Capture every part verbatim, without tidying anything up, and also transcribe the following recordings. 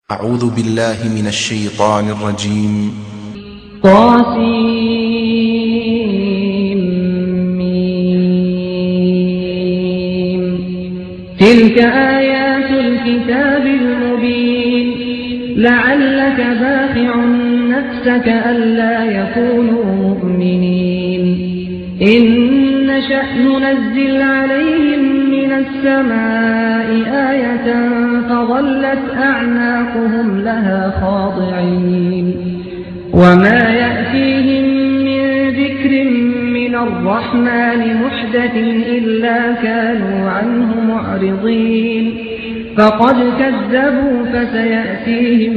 أعوذ بالله من الشيطان الرجيم. طاسيم. تلك آيات الكتاب المبين. لعلك باخع نفسك ألا يكونوا مؤمنين. إن نشأ ننزل عليهم من السماء آية فظلت أعناقهم لها خاضعين. وما يأتيهم من ذكر من الرحمن محدث إلا كانوا عنه معرضين. فقد كذبوا فسيأتيهم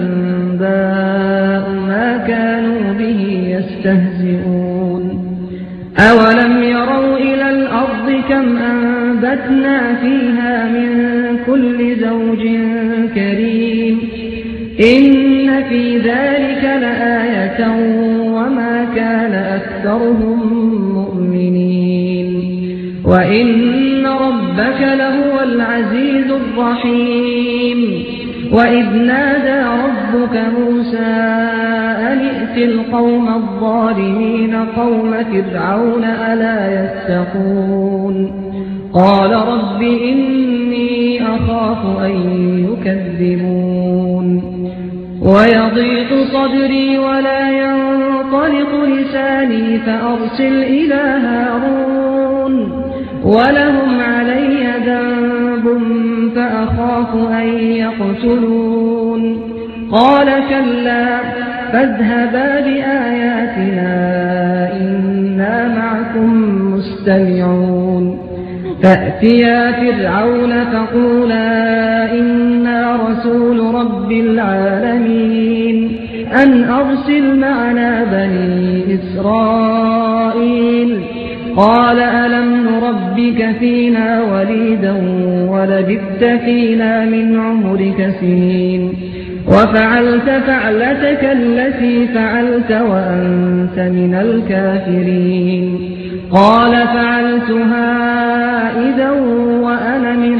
أنباء ما كانوا به يستهزئون. أولم يروا إلى الأرض كم أنبتنا فيها من كل زوج كريم. إن في ذلك لآية وما كان أكثرهم مؤمنين. وإن ربك لهو العزيز الرحيم. وإذ نادى ربك موسى أن ائت القوم الظالمين قوم فرعون ألا يتقون. قال رب إني أخاف أن يكذبون. ويضيق صدري ولا ينطلق لساني فأرسل إلى هارون ولهم علي ذنب فأخاف أن يقتلون. قال كلا فاذهبا بآياتنا إنا معكم مستمعون. فأتيا فرعون فقولا إنا رسول رب العالمين أن أرسل معنا بني إسرائيل. قال ألم نربك فينا وليدا ولبثت فينا من عمرك سنين وفعلت فعلتك التي فعلت وأنت من الكافرين. قال فعلتها إذا وأنا من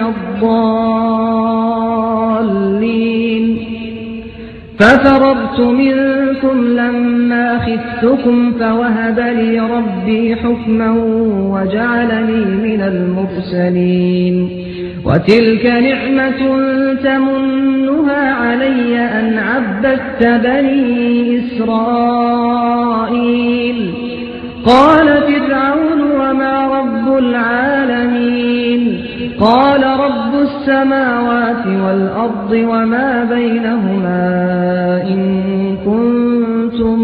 الضالين. ففررت منكم لما خفتكم فوهب لي ربي حكما وجعلني من المرسلين. وتلك نعمة تمنها علي أن عبدت بني إسرائيل. قال فرعون وما رب العالمين. قال رب السماوات والأرض وما بينهما إن كنتم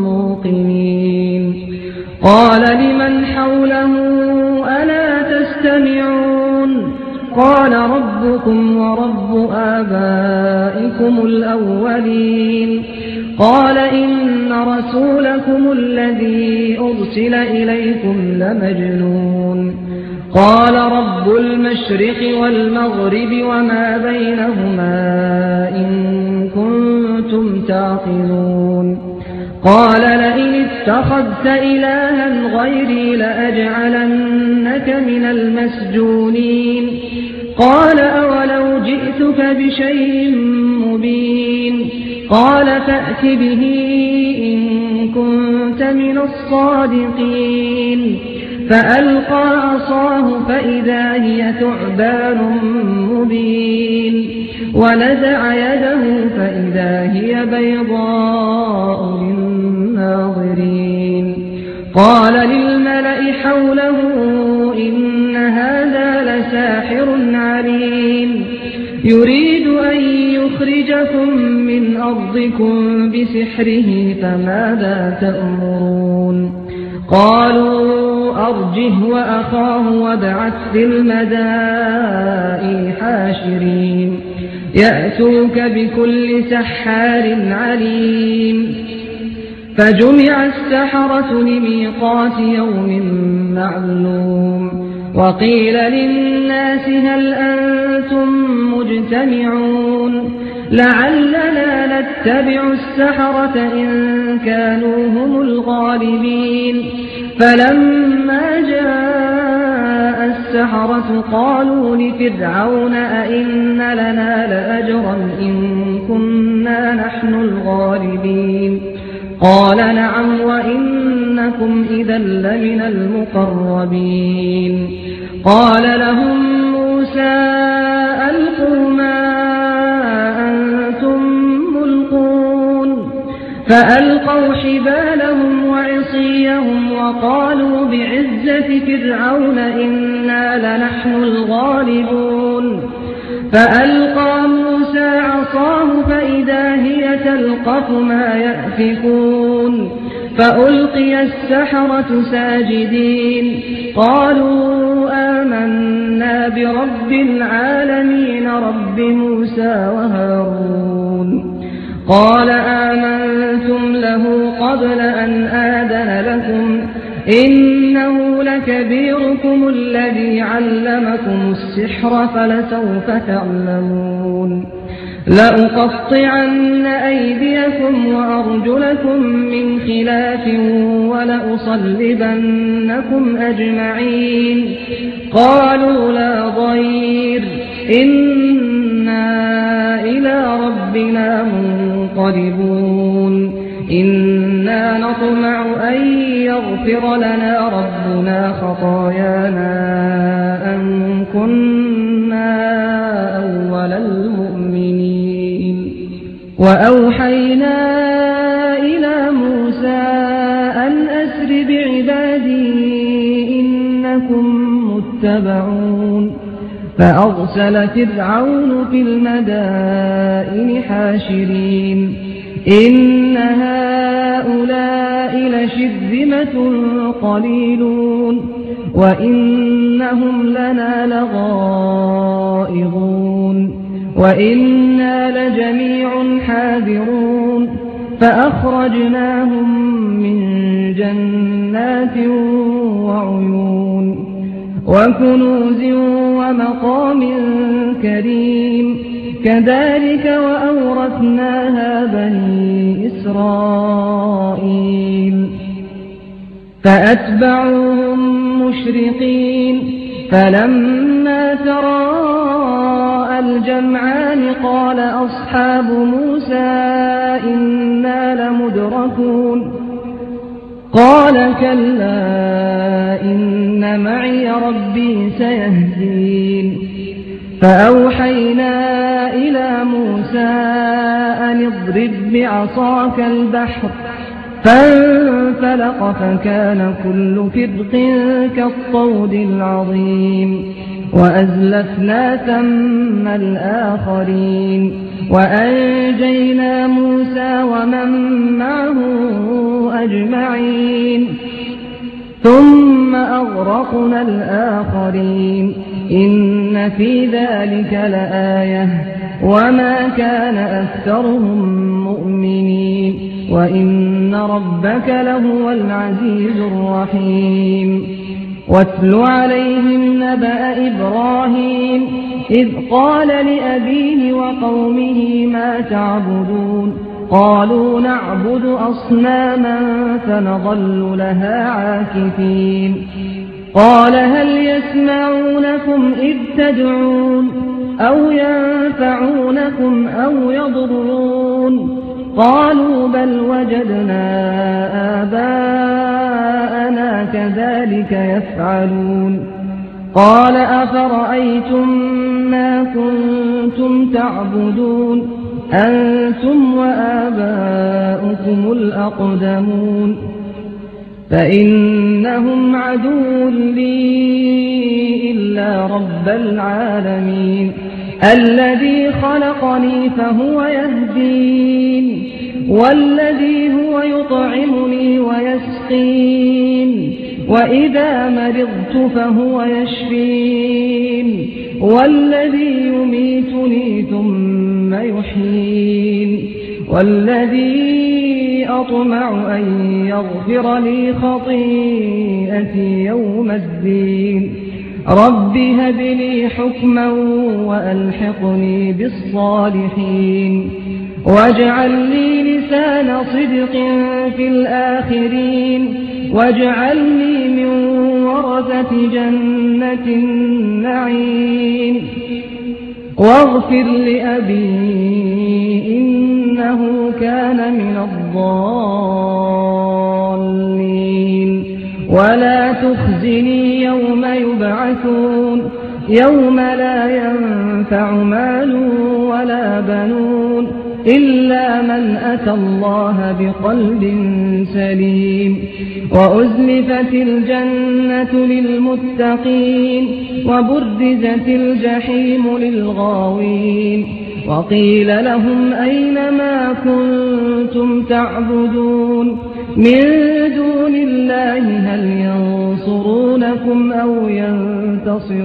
موقنين. قال لمن حوله ألا تستمعون. قال ربكم ورب آبائكم الأولين. قال إن رسولكم الذي أرسل إليكم لمجنون. قال رب المشرق والمغرب وما بينهما إن كنتم تعقلون. قال لئن اتخذت إلها غيري لأجعلنك من المسجونين. قال أولو جئتك بشيء مبين. قال فأت به إن كنت من الصادقين. فألقى عصاه فإذا هي ثعبان مبين. ونزع يده فإذا هي بيضاء للناظرين. قال للملأ حوله إن هذا لساحر عليم يريد أن يخرجكم من أرضكم بسحره فماذا تأمرون. قالوا أرجه وأخاه وابعث في المدائن حاشرين يأتوك بكل سحار عليم. فجمع السحرة لميقات يوم معلوم. وقيل للناس هل أنتم مجتمعون. لعلنا نتبع السحرة إن كانوا هم الغالبين. فلما جاء السحرة قالوا لفرعون أئن لنا لأجرا إن كنا لنحن الغالبين قال نعم وإنكم إذا لمن المقربين قال لهم موسى ألقوا ما أنتم ملقون فألقوا حبالهم وعصيهم وقالوا بعزة فرعون إنا لنحن الغالبون فألقى موسى عصاه فإذا هي تلقف ما يأفكون فألقي السحرة ساجدين قالوا آمنا برب العالمين رب موسى وهارون قال آمنتم له قبل أن آذن لكم إنه لكبيركم الذي علمكم السحر فلسوف تعلمون لأقطعن أيديكم وأرجلكم من خلاف ولأصلبنكم أجمعين قالوا لا ضير إنا إلى ربنا منقلبون إنا نطمع أن يغفر لنا ربنا خطايانا أن كنا أول المؤمنين وأوحينا إلى موسى أن أسر بعبادي إنكم متبعون فأرسل فرعون في المدائن حاشرين إن هؤلاء لشرذمة قليلون وإنهم لنا لغائظون وإنا لجميع حاذرون فأخرجناهم من جنات وعيون وكنوز ومقام كريم كذلك وأورثناها بني إسرائيل فأتبعوهم مشرقين فلما تراءى الجمعان قال أصحاب موسى إنا لمدركون قال كلا إن معي ربي سيهدين فأوحينا إلى موسى أن اضرب بعصاك البحر فانفلق فكان كل فرق كالطود العظيم وأزلفنا ثم الآخرين وأنجينا موسى ومن معه أجمعين ثم أغرقنا الآخرين إن في ذلك لآية وما كان أكثرهم مؤمنين وإن ربك لهو العزيز الرحيم واتل عليهم نبأ إبراهيم إذ قال لأبيه وقومه ما تعبدون قالوا نعبد أصناما فنظل لها عاكفين قال هل يسمعونكم إذ تدعون أو ينفعونكم أو يضرون قالوا بل وجدنا آباءنا كذلك يفعلون قال أفرأيتم ما كنتم تعبدون أنتم وآباؤكم الأقدمون فإنهم عدو لي إلا رب العالمين الذي خلقني فهو يهدين والذي هو يطعمني ويسقين وإذا مرضت فهو يشفين والذي يميتني ثم يحيين والذي أطمع أن يغفر لي خطيئتي يوم الدين رب هب لي حكما وألحقني بالصالحين واجعل لي لسان صدق في الآخرين واجعلني من ورثة جنة النعيم واغفر لأبي إنه إنه كان من الضالين ولا تخزني يوم يبعثون يوم لا ينفع مال ولا بنون إلا من أتى الله بقلب سليم وأزلفت الجنة للمتقين وبرزت الجحيم للغاوين وقيل لهم أين ما كنتم تعبدون من دون الله هل ينصرونكم أو ينتصرون